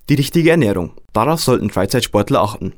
Die richtige Ernährung. Darauf sollten Freizeitsportler achten.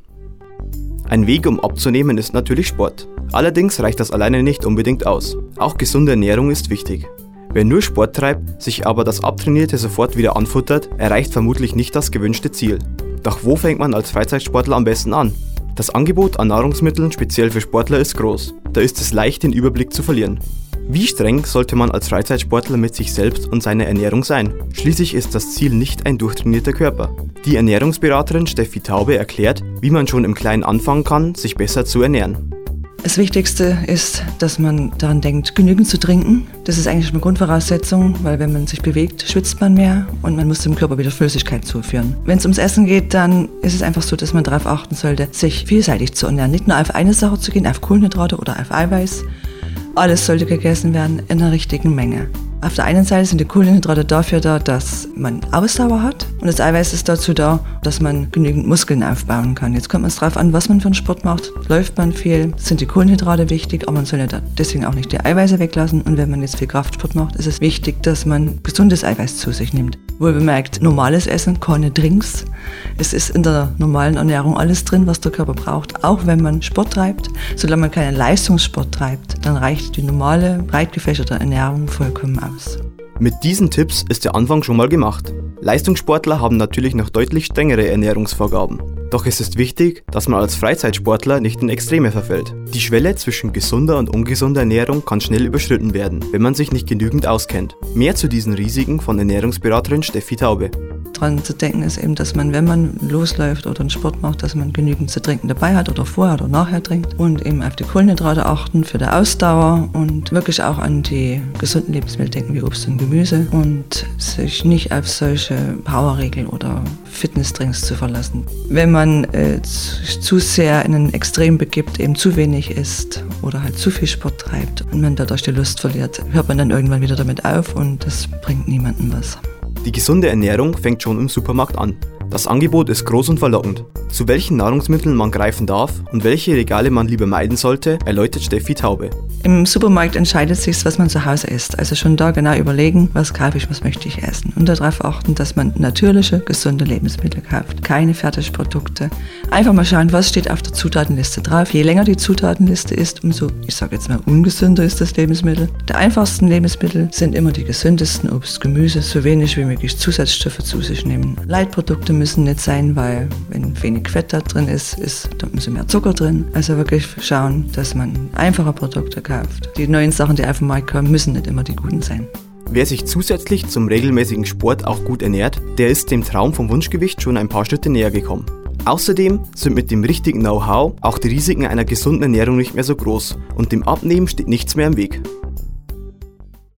Ein Weg, um abzunehmen, ist natürlich Sport. Allerdings reicht das alleine nicht unbedingt aus. Auch gesunde Ernährung ist wichtig. Wer nur Sport treibt, sich aber das Abtrainierte sofort wieder anfuttert, erreicht vermutlich nicht das gewünschte Ziel. Doch wo fängt man als Freizeitsportler am besten an? Das Angebot an Nahrungsmitteln speziell für Sportler ist groß. Da ist es leicht, den Überblick zu verlieren. Wie streng sollte man als Freizeitsportler mit sich selbst und seiner Ernährung sein? Schließlich ist das Ziel nicht ein durchtrainierter Körper. Die Ernährungsberaterin Steffi Taube erklärt, wie man schon im Kleinen anfangen kann, sich besser zu ernähren. Das Wichtigste ist, dass man daran denkt, genügend zu trinken. Das ist eigentlich eine Grundvoraussetzung, weil wenn man sich bewegt, schwitzt man mehr und man muss dem Körper wieder Flüssigkeit zuführen. Wenn es ums Essen geht, dann ist es einfach so, dass man darauf achten sollte, sich vielseitig zu ernähren. Nicht nur auf eine Sache zu gehen, auf Kohlenhydrate oder auf Eiweiß. Alles sollte gegessen werden in der richtigen Menge. Auf der einen Seite sind die Kohlenhydrate dafür da, dass man Ausdauer hat und das Eiweiß ist dazu da, dass man genügend Muskeln aufbauen kann. Jetzt kommt es darauf an, was man für einen Sport macht. Läuft man viel, sind die Kohlenhydrate wichtig, aber man soll ja deswegen auch nicht die Eiweiße weglassen. Und wenn man jetzt viel Kraftsport macht, ist es wichtig, dass man gesundes Eiweiß zu sich nimmt. Wohl bemerkt, normales Essen, keine Drinks. Es ist in der normalen Ernährung alles drin, was der Körper braucht, auch wenn man Sport treibt. Solange man keinen Leistungssport treibt, dann reicht die normale, breit gefächerte Ernährung vollkommen aus. Mit diesen Tipps ist der Anfang schon mal gemacht. Leistungssportler haben natürlich noch deutlich strengere Ernährungsvorgaben. Doch es ist wichtig, dass man als Freizeitsportler nicht in Extreme verfällt. Die Schwelle zwischen gesunder und ungesunder Ernährung kann schnell überschritten werden, wenn man sich nicht genügend auskennt. Mehr zu diesen Risiken von Ernährungsberaterin Steffi Taube. Dran zu denken ist eben, dass man, wenn man losläuft oder einen Sport macht, dass man genügend zu trinken dabei hat oder vorher oder nachher trinkt und eben auf die Kohlenhydrate achten für die Ausdauer und wirklich auch an die gesunden Lebensmittel denken wie Obst und Gemüse und sich nicht auf solche Powerriegel oder Fitnessdrinks zu verlassen. Wenn man sich zu sehr in ein Extrem begibt, eben zu wenig isst oder halt zu viel Sport treibt und man dadurch die Lust verliert, hört man dann irgendwann wieder damit auf und das bringt niemandem was. Die gesunde Ernährung fängt schon im Supermarkt an. Das Angebot ist groß und verlockend. Zu welchen Nahrungsmitteln man greifen darf und welche Regale man lieber meiden sollte, erläutert Steffi Taube. Im Supermarkt entscheidet sich, was man zu Hause isst. Also schon da genau überlegen, was kaufe ich, was möchte ich essen. Und darauf achten, dass man natürliche, gesunde Lebensmittel kauft. Keine Fertigprodukte. Einfach mal schauen, was steht auf der Zutatenliste drauf. Je länger die Zutatenliste ist, umso, ich sage jetzt mal, ungesünder ist das Lebensmittel. Die einfachsten Lebensmittel sind immer die gesündesten. Obst, Gemüse, so wenig wie möglich Zusatzstoffe zu sich nehmen. Leitprodukte müssen nicht sein, weil wenn wenig Fett da drin ist da ein bisschen mehr Zucker drin. Also wirklich schauen, dass man einfache Produkte kauft. Die neuen Sachen, die auf den Markt kommen, müssen nicht immer die guten sein. Wer sich zusätzlich zum regelmäßigen Sport auch gut ernährt, der ist dem Traum vom Wunschgewicht schon ein paar Schritte näher gekommen. Außerdem sind mit dem richtigen Know-how auch die Risiken einer gesunden Ernährung nicht mehr so groß und dem Abnehmen steht nichts mehr im Weg.